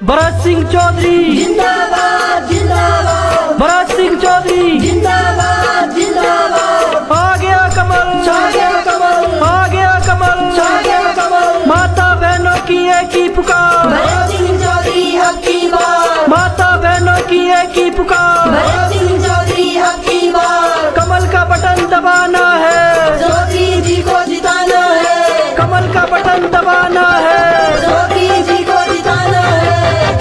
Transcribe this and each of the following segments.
भरत सिंह चौधरी जिंदाबाद जिंदाबाद, भरत सिंह चौधरी जिंदाबाद जिंदाबाद, आ गया कमल, छा गया कमल, आ गया कमल, छा गया कमल, माता बहनों की एक ही पुकार, भरत सिंह चौधरी अब की बार, माता बहनों की एक ही पुकार, भरत सिंह चौधरी अब की बार, कमल का बटन दबाना है, चौधरी जी को जिताना है, कमल का बटन दबाना है। चौधरी जी को जिताना है।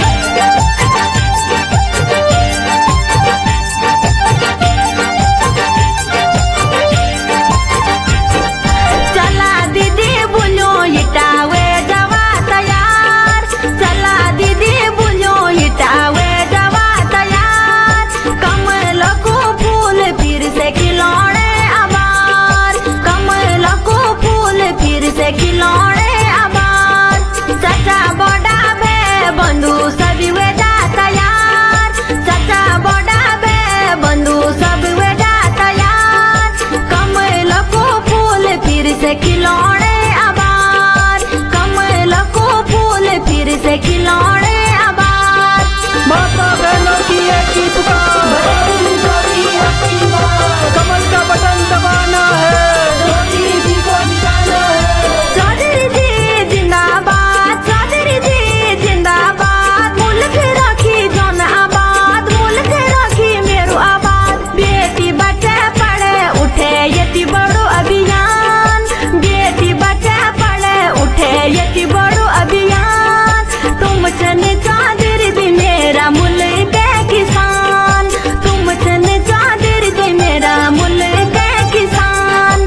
चला दीदी बोलो हिटावे जवा तैयार, चला दीदी बोलो हिटावे जवा तैयार, कमल को फूल फिर से खिलौने आबार, कमल को फूल फिर से खिलौने आबार, चाचा बड़ा भे बंधु सभी वेदा तैयार, चाचा बड़ा भे बंधु सब वेदा तैयार, कमल को फूल फिर से खिलौने आबार, कमल को फूल फिर से खिलौने आबार, माता बहनों की एक ही पुकार, भरत सिंह चौधरी अब की बार, कमल का बटन दबाना है। चौधरी जी को जिताना है। चौधरी जी जिंदाबाद, चौधरी जी जिंदाबाद, मुल्क रखी जौन आबाद, मुल्क रखी मेरो आबाद, बेटी बच्चे पढ़े उठे यति बड़ो अभियान, बेटी बच्चे पढ़े उठे यति बड़ो अभियान, तुम चन चौधरी जी मेरा मुल्क है किसान, तुम चन चौधरी जी मेरा मुल्क है किसान।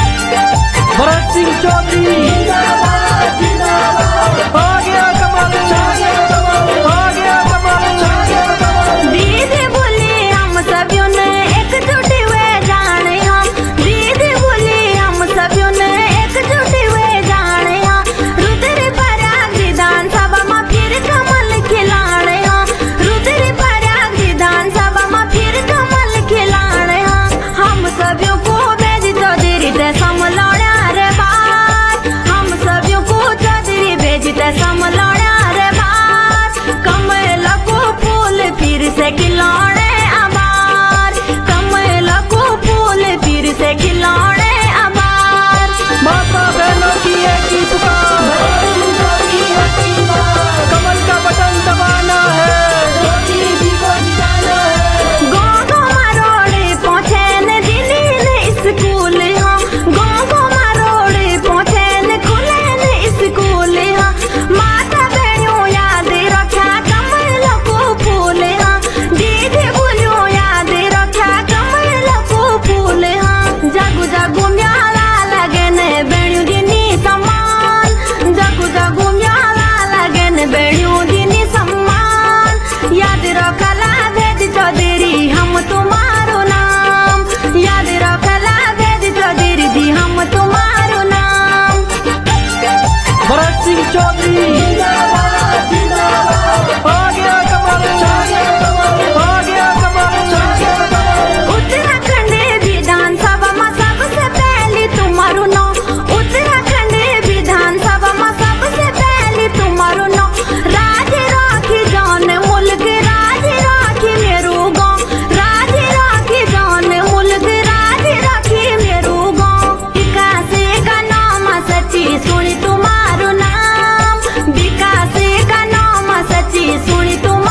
भरत सिंह चौधरी जिंदाबाद जिंदाबाद, आ गया कमल, छा गया कमल, आ गया कमल, छा गया कमल, दीदी बोली हम सभी ने एकजुट हुए जाने हम, दीदी बोली हम सभी ने एकजुट हुए जाने हम, रुद्र प्रयाग विधानसभा में फिर कमल खिलाने हम, रुद्र प्रयाग विधानसभा में फिर कमल खिलाने हम सभी को भेज चौधरी ते समलौड़ा रे बात, हम सभी को चौधरी भेज ते समलौड़ा रे बात, कमल को फूल फिर से खिलौने आबार, कमल को फूल फिर से खिलौने आबार, माता बहनों की एक ही पुकार, भरत सिंह चौधरी अब की बार, कमल का बटन दबाना है। चौधरी जी को जिताना है। गाँव मारोड़े पहुँचे न दिल्ली न स्कूल हाँ, गाँव मारोड़े पहुँचे न खुले न स्कूल हाँ, माता बहनों याद रखा कमल को फूल हाँ, दीदी बोलो याद रखा कमल को फूल हाँ, जागू जागू म्याला लगे न बेणु दिनी सम्मान, जागू जागू म्याला लगे न बेणु दिनी सम्मान, याद रखला भेद चौधरी हम तुम्हारो नाम, याद रखला भेद चौधरी जी हम तुम्हारो नाम। भरत सिंह चौधरी जिंदाबाद जिंदाबाद, आ गया कमल, छा गया कमल, आ गया कमल, छा गया कमल, उत्तराखंड विधानसभा में सबसे पहले तुम्हारो नाम, उत्तराखंड विधानसभा में सबसे पहले तुम्हारो नाम, राज राखी जान मुल्क, राज राखी मेरो गाँव, राज राखी जान मुल्क, राज राखी मेरो गाँव, विकास का नाम सच्ची सुनी तुम्हारो नाम, विकास का नाम सच्ची सुनी तुम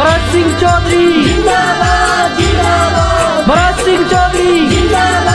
भरत सिंह चौधरी जिंदाबाद जिंदाबाद भरत सिंह चौधरी जिंदाबाद